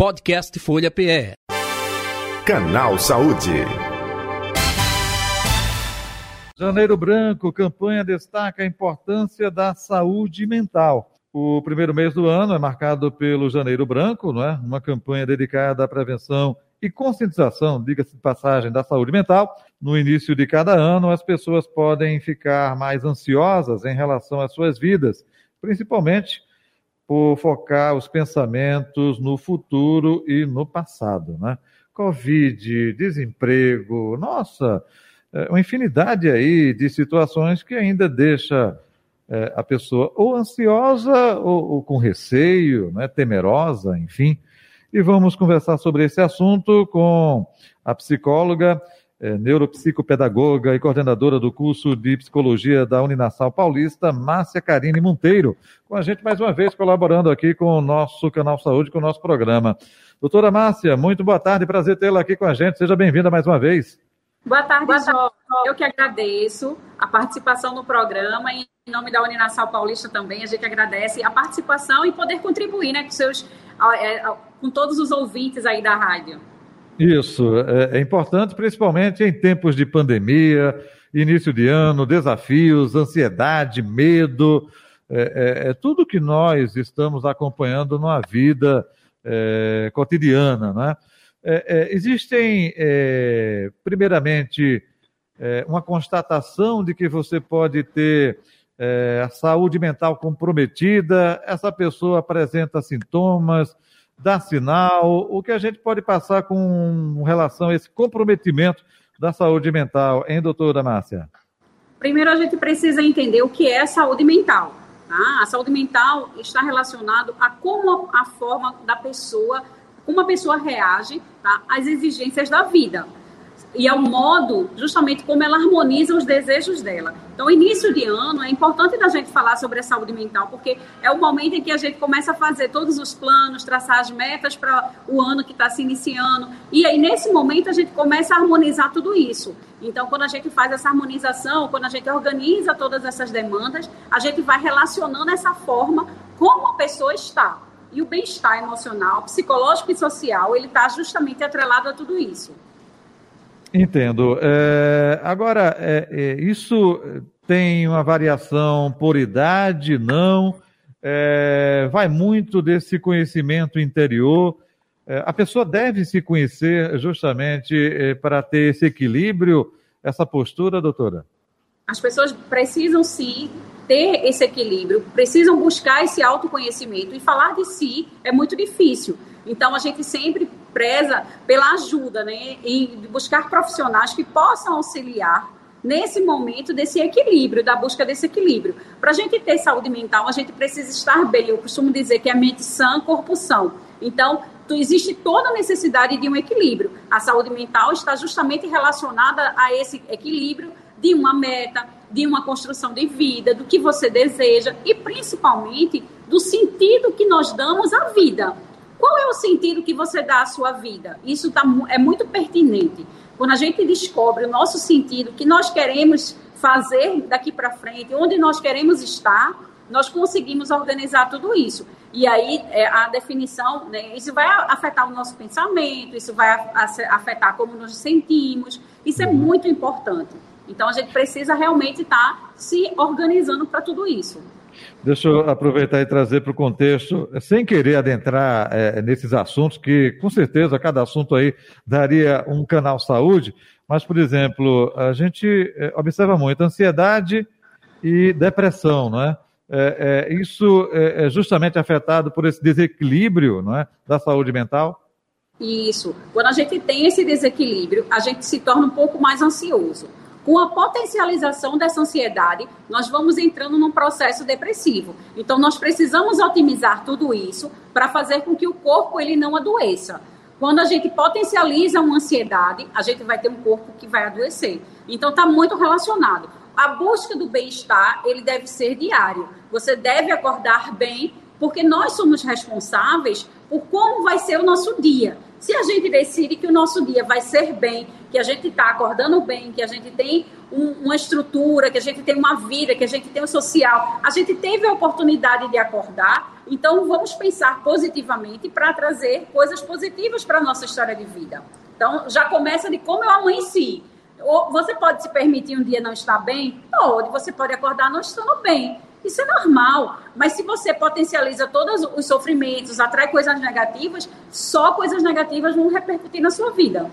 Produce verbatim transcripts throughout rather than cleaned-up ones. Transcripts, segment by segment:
Podcast Folha P E. Canal Saúde. Janeiro Branco, campanha destaca a importância da saúde mental. O primeiro mês do ano é marcado pelo Janeiro Branco, não é? Uma campanha dedicada à prevenção e conscientização, diga-se de passagem, da saúde mental. No início de cada ano, as pessoas podem ficar mais ansiosas em relação às suas vidas, principalmente por focar os pensamentos no futuro e no passado, né? Covid, desemprego, nossa, uma infinidade aí de situações que ainda deixa é, a pessoa ou ansiosa ou, ou com receio, né, temerosa, enfim. E vamos conversar sobre esse assunto com a psicóloga, é, neuropsicopedagoga e coordenadora do curso de psicologia da Uninasal Paulista, Márcia Carine Monteiro, com a gente mais uma vez colaborando aqui com o nosso Canal Saúde, com o nosso programa. Doutora Márcia, muito boa tarde, prazer tê-la aqui com a gente, seja bem-vinda mais uma vez. Boa tarde, Boa tarde, Jó. Eu que agradeço a participação no programa e em nome da Uninasal Paulista também, a gente agradece a participação e poder contribuir, né, com, seus, com todos os ouvintes aí da rádio. Isso, é, é importante, principalmente em tempos de pandemia, início de ano, desafios, ansiedade, medo, é, é, é tudo que nós estamos acompanhando na vida é, cotidiana, né? É, é, existem, é, primeiramente, é, uma constatação de que você pode ter é, a saúde mental comprometida, essa pessoa apresenta sintomas, dá sinal, o que a gente pode passar com relação a esse comprometimento da saúde mental, hein, doutora Márcia? Primeiro, a gente precisa entender o que é a saúde mental, tá? A saúde mental está relacionada a como a forma da pessoa, como a pessoa reage, tá, às exigências da vida. E ao modo, justamente, como ela harmoniza os desejos dela. Então, início de ano, é importante da gente falar sobre a saúde mental, porque é o momento em que a gente começa a fazer todos os planos, traçar as metas para o ano que está se iniciando. E aí, nesse momento, a gente começa a harmonizar tudo isso. Então, quando a gente faz essa harmonização, quando a gente organiza todas essas demandas, a gente vai relacionando essa forma como a pessoa está. E o bem-estar emocional, psicológico e social, ele está justamente atrelado a tudo isso. Entendo. É, agora, é, é, isso tem uma variação por idade, não? É, vai muito desse conhecimento interior. É, a pessoa deve se conhecer justamente é, para ter esse equilíbrio, essa postura, doutora? As pessoas precisam, sim, ter esse equilíbrio, precisam buscar esse autoconhecimento. E falar de si é muito difícil. Então, a gente sempre preza pela ajuda, né, em buscar profissionais que possam auxiliar nesse momento desse equilíbrio, da busca desse equilíbrio. Para a gente ter saúde mental, a gente precisa estar bem. Eu costumo dizer que é mente sã, corpo são. Então, existe toda a necessidade de um equilíbrio. A saúde mental está justamente relacionada a esse equilíbrio de uma meta, de uma construção de vida, do que você deseja e, principalmente, do sentido que nós damos à vida. Qual é o sentido que você dá à sua vida? Isso tá, é muito pertinente. Quando a gente descobre o nosso sentido, o que nós queremos fazer daqui para frente, onde nós queremos estar, nós conseguimos organizar tudo isso. E aí, é, a definição, né, isso vai afetar o nosso pensamento, isso vai afetar como nos sentimos. Isso é muito importante. Então, a gente precisa realmente estar se organizando para tudo isso. Deixa eu aproveitar e trazer para o contexto, sem querer adentrar é, nesses assuntos, que com certeza cada assunto aí daria um canal saúde, mas, por exemplo, a gente é, observa muito ansiedade e depressão, não é? É, é, isso é, é justamente afetado por esse desequilíbrio, não é, da saúde mental? Isso. Quando a gente tem esse desequilíbrio, a gente se torna um pouco mais ansioso. Com a potencialização dessa ansiedade, nós vamos entrando num processo depressivo. Então, nós precisamos otimizar tudo isso para fazer com que o corpo ele não adoeça. Quando a gente potencializa uma ansiedade, a gente vai ter um corpo que vai adoecer. Então, está muito relacionado. A busca do bem-estar, ele deve ser diário. Você deve acordar bem, porque nós somos responsáveis por como vai ser o nosso dia. Se a gente decide que o nosso dia vai ser bem, que a gente está acordando bem, que a gente tem um, uma estrutura, que a gente tem uma vida, que a gente tem um social, a gente teve a oportunidade de acordar, então vamos pensar positivamente para trazer coisas positivas para a nossa história de vida. Então, já começa de como eu amanheci. Ou você pode se permitir um dia não estar bem? Pode. Você pode acordar não estando bem. Isso é normal. Mas se você potencializa todos os sofrimentos, atrai coisas negativas, só coisas negativas vão repercutir na sua vida.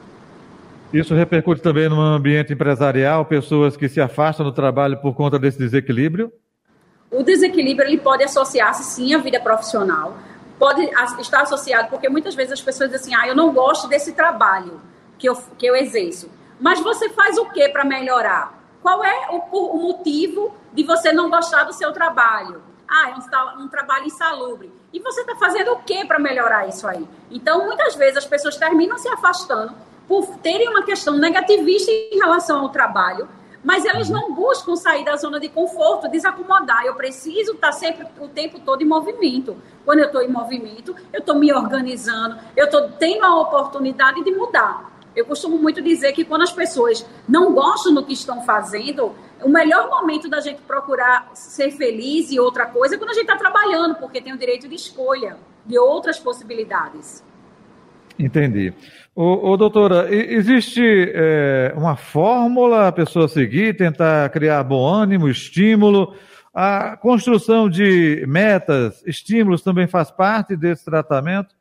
Isso repercute também no ambiente empresarial, pessoas que se afastam do trabalho por conta desse desequilíbrio? O desequilíbrio ele pode associar-se, sim, à vida profissional. Pode estar associado, porque muitas vezes as pessoas dizem assim, ah, eu não gosto desse trabalho que eu, que eu exerço. Mas você faz o que para melhorar? Qual é o, o motivo de você não gostar do seu trabalho? Ah, é um, um trabalho insalubre. E você está fazendo o que para melhorar isso aí? Então, muitas vezes as pessoas terminam se afastando por terem uma questão negativista em relação ao trabalho, mas elas não buscam sair da zona de conforto, desacomodar. Eu preciso estar sempre o tempo todo em movimento. Quando eu estou em movimento, eu estou me organizando, eu estou tendo a oportunidade de mudar. Eu costumo muito dizer que quando as pessoas não gostam do que estão fazendo, o melhor momento da gente procurar ser feliz e outra coisa é quando a gente está trabalhando, porque tem o direito de escolha de outras possibilidades. Entendi. Ô, ô, doutora, existe é, uma fórmula a pessoa seguir, tentar criar bom ânimo, estímulo? A construção de metas, estímulos também faz parte desse tratamento?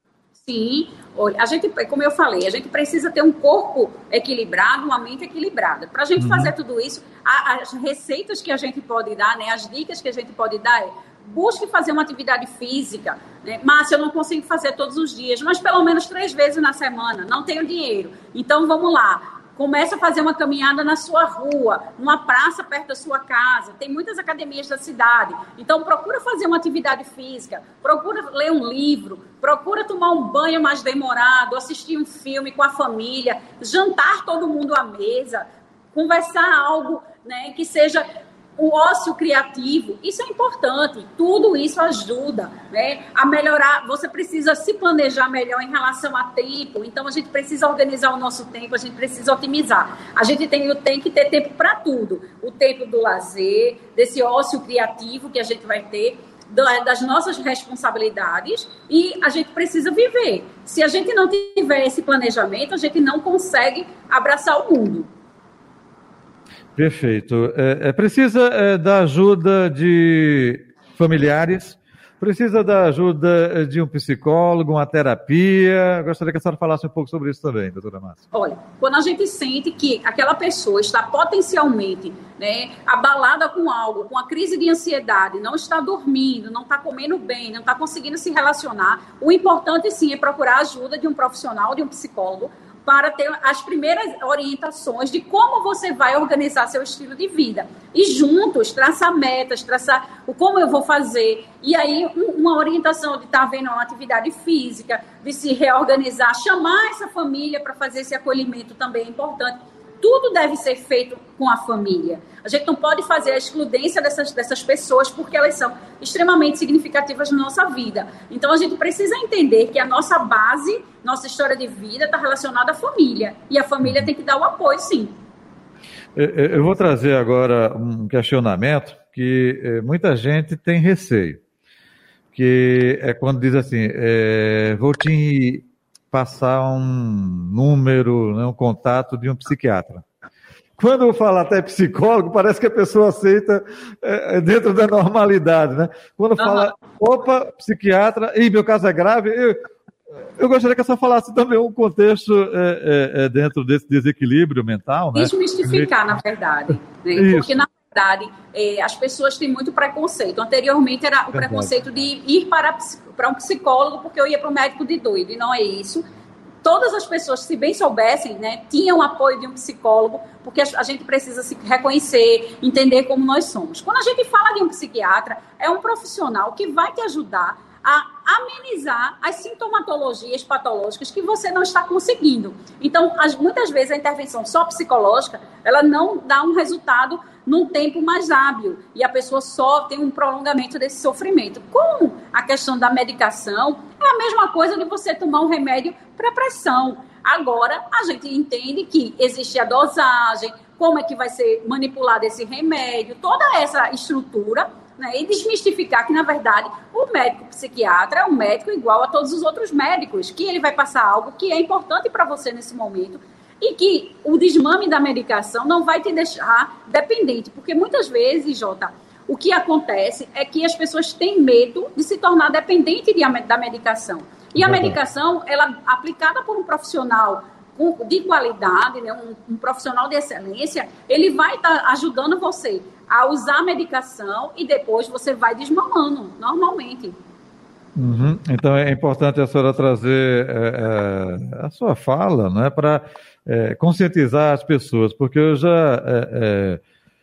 Sim, olha, a gente, como eu falei, a gente precisa ter um corpo equilibrado, uma mente equilibrada. Para a gente uhum. fazer tudo isso, a, as receitas que a gente pode dar, né, as dicas que a gente pode dar é busque fazer uma atividade física. Né? Márcia, eu não consigo fazer todos os dias, mas pelo menos três vezes na semana. Não tenho dinheiro. Então, vamos lá. Começa a fazer uma caminhada na sua rua, numa praça perto da sua casa. Tem muitas academias da cidade. Então, procura fazer uma atividade física, procura ler um livro, procura tomar um banho mais demorado, assistir um filme com a família, jantar todo mundo à mesa, conversar algo, né, que seja o ócio criativo. Isso é importante. Tudo isso ajuda, né, a melhorar. Você precisa se planejar melhor em relação a tempo. Então, a gente precisa organizar o nosso tempo, a gente precisa otimizar. A gente tem, tem que ter tempo para tudo. O tempo do lazer, desse ócio criativo que a gente vai ter, das nossas responsabilidades, e a gente precisa viver. Se a gente não tiver esse planejamento, a gente não consegue abraçar o mundo. Perfeito. É, é, precisa é, da ajuda de familiares, precisa da ajuda de um psicólogo, uma terapia. Gostaria que a senhora falasse um pouco sobre isso também, doutora Márcia. Olha, quando a gente sente que aquela pessoa está potencialmente, né, abalada com algo, com a crise de ansiedade, não está dormindo, não está comendo bem, não está conseguindo se relacionar, o importante sim é procurar a ajuda de um profissional, de um psicólogo, para ter as primeiras orientações de como você vai organizar seu estilo de vida. E juntos, traçar metas, traçar o como eu vou fazer. E aí, um, uma orientação de estar vendo uma atividade física, de se reorganizar, chamar essa família para fazer esse acolhimento também é importante. Tudo deve ser feito com a família. A gente não pode fazer a excludência dessas, dessas pessoas porque elas são extremamente significativas na nossa vida. Então, a gente precisa entender que a nossa base, nossa história de vida está relacionada à família. E a família tem que dar o apoio, sim. Eu vou trazer agora um questionamento que muita gente tem receio. Que é quando diz assim, é, vou te passar um número, né, um contato de um psiquiatra. Quando eu falo até psicólogo, parece que a pessoa aceita é, dentro da normalidade, né? Quando fala, opa, psiquiatra, e meu caso é grave, eu, eu gostaria que a senhora falasse também um contexto é, é, dentro desse desequilíbrio mental, né? Desmistificar, na verdade. Né? Porque, na verdade, é, as pessoas têm muito preconceito. Anteriormente era o preconceito de ir para, para um psicólogo porque eu ia para um médico de doido, e não é isso. Todas as pessoas, se bem soubessem, né, tinham apoio de um psicólogo, porque a gente precisa se reconhecer, entender como nós somos. Quando a gente fala de um psiquiatra, é um profissional que vai te ajudar a amenizar as sintomatologias patológicas que você não está conseguindo. Então, as, muitas vezes a intervenção só psicológica, ela não dá um resultado num tempo mais hábil e a pessoa só tem um prolongamento desse sofrimento. Com a questão da medicação, é a mesma coisa de você tomar um remédio para pressão. Agora, a gente entende que existe a dosagem, como é que vai ser manipulado esse remédio, toda essa estrutura, né, e desmistificar que, na verdade, o médico psiquiatra é um médico igual a todos os outros médicos, que ele vai passar algo que é importante para você nesse momento e que o desmame da medicação não vai te deixar dependente, porque muitas vezes, Jota, o que acontece é que as pessoas têm medo de se tornar dependente de, da medicação. E a medicação, ela aplicada por um profissional de qualidade, né, um, um profissional de excelência, ele vai estar tá ajudando você a usar a medicação e depois você vai desmamando, normalmente. Uhum. Então é importante a senhora trazer é, é, a sua fala, né, para é, conscientizar as pessoas, porque eu já é, é,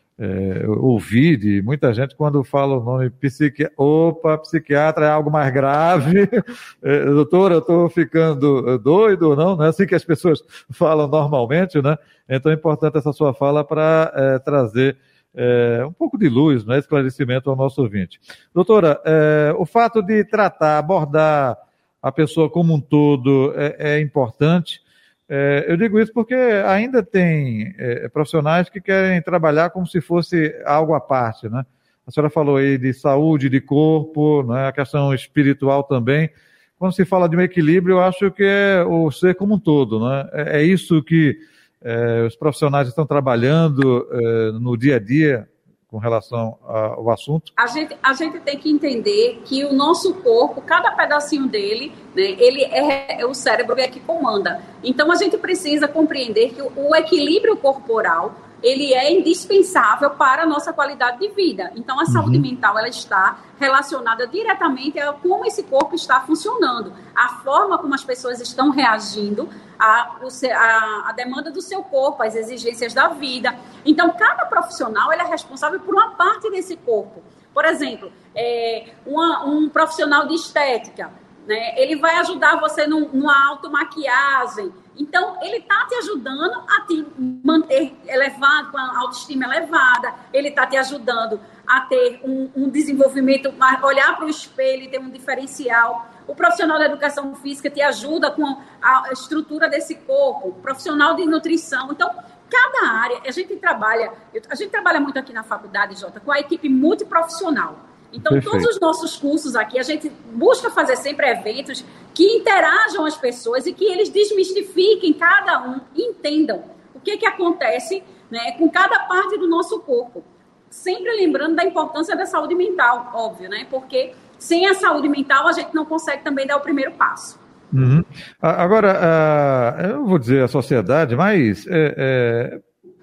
é, ouvi de muita gente quando fala o nome psiquiatra, opa, psiquiatra é algo mais grave, é, doutora, eu estou ficando doido ou não, não é assim que as pessoas falam normalmente, né? Então é importante essa sua fala para é, trazer É, um pouco de luz, né, esclarecimento ao nosso ouvinte. Doutora, é, o fato de tratar, abordar a pessoa como um todo é, é importante. É, eu digo isso porque ainda tem é, profissionais que querem trabalhar como se fosse algo à parte, né? A senhora falou aí de saúde, de corpo, né, a questão espiritual também. Quando se fala de um equilíbrio, eu acho que é o ser como um todo, né? É, é isso que É, os profissionais estão trabalhando é, no dia a dia com relação ao assunto? A gente, a gente tem que entender que o nosso corpo, cada pedacinho dele, né, ele é, é o cérebro é que comanda. Então, a gente precisa compreender que o, o equilíbrio corporal, ele é indispensável para a nossa qualidade de vida. Então, a uhum. saúde mental, ela está relacionada diretamente a como esse corpo está funcionando, a forma como as pessoas estão reagindo à, à, à demanda do seu corpo, às exigências da vida. Então, cada profissional ele é responsável por uma parte desse corpo. Por exemplo, é, uma, um profissional de estética, né, ele vai ajudar você num, numa automaquiagem. Então, ele está te ajudando a te manter elevado, com a autoestima elevada, ele está te ajudando a ter um, um desenvolvimento, a olhar para o espelho e ter um diferencial. O profissional da educação física te ajuda com a estrutura desse corpo, o profissional de nutrição. Então, cada área, a gente trabalha, a gente trabalha muito aqui na faculdade, Jota, com a equipe multiprofissional. Então, Perfeito. Todos os nossos cursos aqui, a gente busca fazer sempre eventos que interajam as pessoas e que eles desmistifiquem cada um e entendam o que, que acontece, né, com cada parte do nosso corpo. Sempre lembrando da importância da saúde mental, óbvio, né? Porque sem a saúde mental a gente não consegue também dar o primeiro passo. Uhum. Agora, uh, eu não vou dizer a sociedade, mas é, é,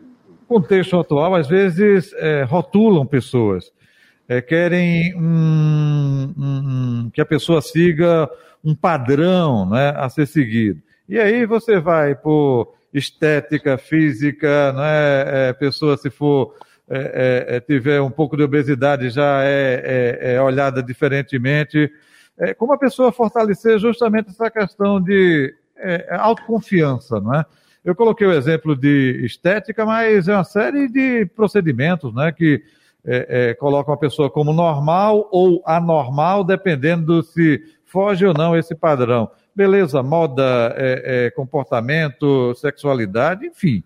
o contexto atual, às vezes, é, rotulam pessoas. É, querem um, um, que a pessoa siga um padrão, né, a ser seguido. E aí você vai por estética, física, né, é, pessoa se for é, é, tiver um pouco de obesidade já é, é, é olhada diferentemente. É, como a pessoa fortalecer justamente essa questão de é, autoconfiança, não é? Eu coloquei o exemplo de estética, mas é uma série de procedimentos, né, que É, é, coloca uma pessoa como normal ou anormal, dependendo se foge ou não esse padrão. Beleza, moda, é, é, comportamento, sexualidade, enfim.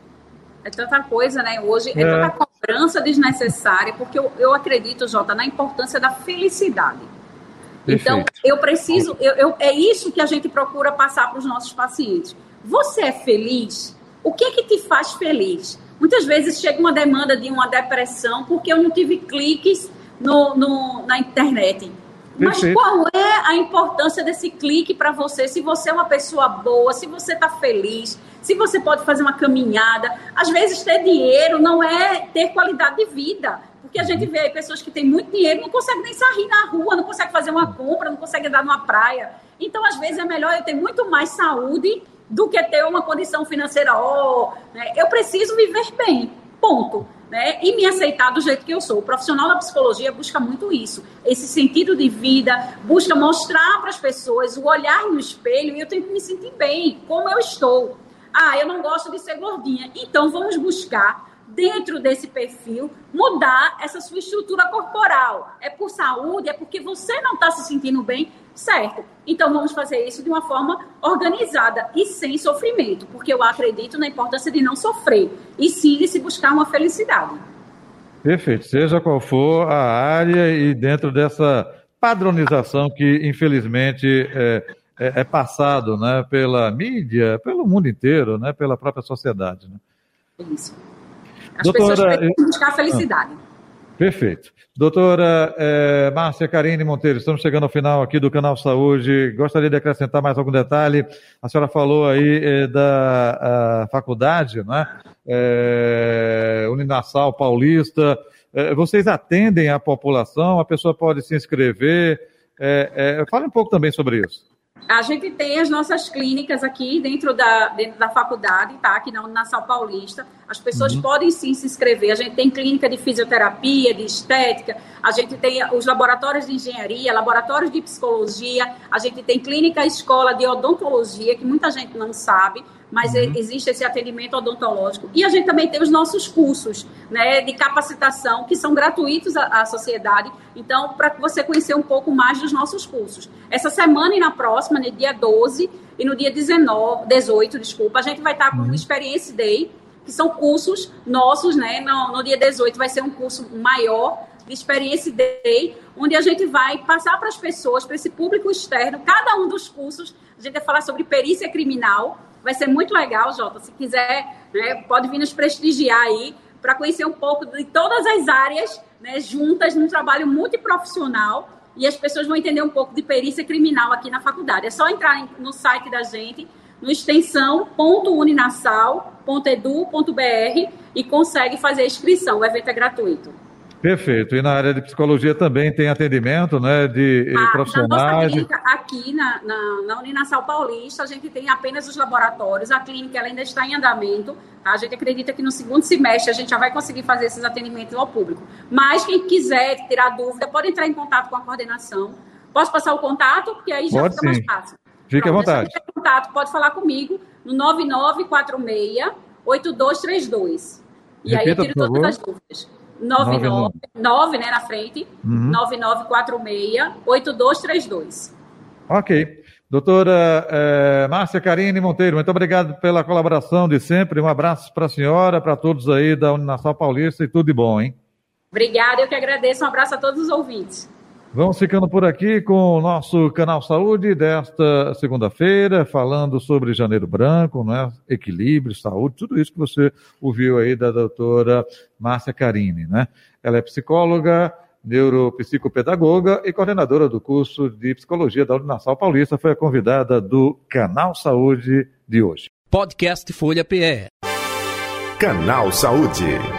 É tanta coisa, né? Hoje é, é tanta cobrança desnecessária, porque eu, eu acredito, Jota, na importância da felicidade. Perfeito. Então, eu preciso, eu, eu, é isso que a gente procura passar para os nossos pacientes. Você é feliz? O que é que te faz feliz? Muitas vezes chega uma demanda de uma depressão porque eu não tive cliques no, no, na internet. Mas Perfeito. Qual é a importância desse clique para você? Se você é uma pessoa boa, se você está feliz, se você pode fazer uma caminhada. Às vezes ter dinheiro não é ter qualidade de vida. Porque a gente vê aí pessoas que têm muito dinheiro, não conseguem nem sair na rua, não conseguem fazer uma compra, não conseguem andar numa praia. Então, às vezes, é melhor eu ter muito mais saúde do que ter uma condição financeira. Oh, né? Eu preciso viver bem. ponto. Né? E me aceitar do jeito que eu sou. O profissional da psicologia busca muito isso, esse sentido de vida, busca mostrar para as pessoas o olhar no espelho e eu tenho que me sentir bem, como eu estou. Ah, eu não gosto de ser gordinha. Então, vamos buscar, dentro desse perfil, mudar essa sua estrutura corporal. É por saúde, é porque você não está se sentindo bem, certo. Então, vamos fazer isso de uma forma organizada e sem sofrimento, porque eu acredito na importância de não sofrer, e sim de se buscar uma felicidade. Perfeito. Seja qual for a área e dentro dessa padronização que, infelizmente, é, é, é passado, né, pela mídia, pelo mundo inteiro, né, pela própria sociedade. Né? Isso. As Doutora, pessoas precisam buscar a felicidade. Ah, perfeito. Doutora é, Márcia Carine Monteiro, estamos chegando ao final aqui do Canal Saúde. Gostaria de acrescentar mais algum detalhe? A senhora falou aí é, da a faculdade, né? É, Uninassal Paulista. É, vocês atendem a população? A pessoa pode se inscrever? É, é, fale um pouco também sobre isso. A gente tem as nossas clínicas aqui dentro da, dentro da faculdade, tá? Aqui na Uninassal Paulista. As pessoas uhum. podem sim se inscrever. A gente tem clínica de fisioterapia, de estética, a gente tem os laboratórios de engenharia, laboratórios de psicologia, a gente tem clínica escola de odontologia, que muita gente não sabe, mas uhum. existe esse atendimento odontológico. E a gente também tem os nossos cursos, né, de capacitação, que são gratuitos à, à sociedade. Então, para você conhecer um pouco mais dos nossos cursos. Essa semana e na próxima, no dia doze e no dia dezenove, dezoito, desculpa, a gente vai estar com o Experience Day, que são cursos nossos, né? No, no dia dezoito vai ser um curso maior de Experience Day, onde a gente vai passar para as pessoas, para esse público externo, cada um dos cursos, a gente vai falar sobre perícia criminal. Vai ser muito legal, Jota. Se quiser, né, pode vir nos prestigiar aí para conhecer um pouco de todas as áreas, né, juntas num trabalho multiprofissional, e as pessoas vão entender um pouco de perícia criminal aqui na faculdade. É só entrar no site da gente, no extensão ponto uninassal ponto edu ponto br e consegue fazer a inscrição. O evento é gratuito. Perfeito. E na área de psicologia também tem atendimento, né, de ah, profissionais? Na nossa clínica, aqui na, na, na Uninassal Paulista, a gente tem apenas os laboratórios. A clínica ela ainda está em andamento. Tá? A gente acredita que no segundo semestre a gente já vai conseguir fazer esses atendimentos ao público. Mas quem quiser tirar dúvida, pode entrar em contato com a coordenação. Posso passar o contato? Porque aí já pode, fica sim. mais fácil. Fique à vontade. Se contato, pode falar comigo no nove nove quatro seis, oito dois três dois. E Repita, aí eu tiro todas as dúvidas. nove nove nove, né, na frente, uhum. nove nove quatro seis, oito dois três dois. Ok. Doutora é, Márcia Carine Monteiro, muito obrigado pela colaboração de sempre. Um abraço para a senhora, para todos aí da Uninassal Paulista e tudo de bom, hein? Obrigada, eu que agradeço. Um abraço a todos os ouvintes. Vamos ficando por aqui com o nosso Canal Saúde desta segunda-feira, falando sobre Janeiro Branco, né? Equilíbrio, saúde, tudo isso que você ouviu aí da doutora Márcia Carine, né? Ela é psicóloga, neuropsicopedagoga e coordenadora do curso de psicologia da Uninassal Paulista, foi a convidada do Canal Saúde de hoje. Podcast Folha P E. Canal Saúde.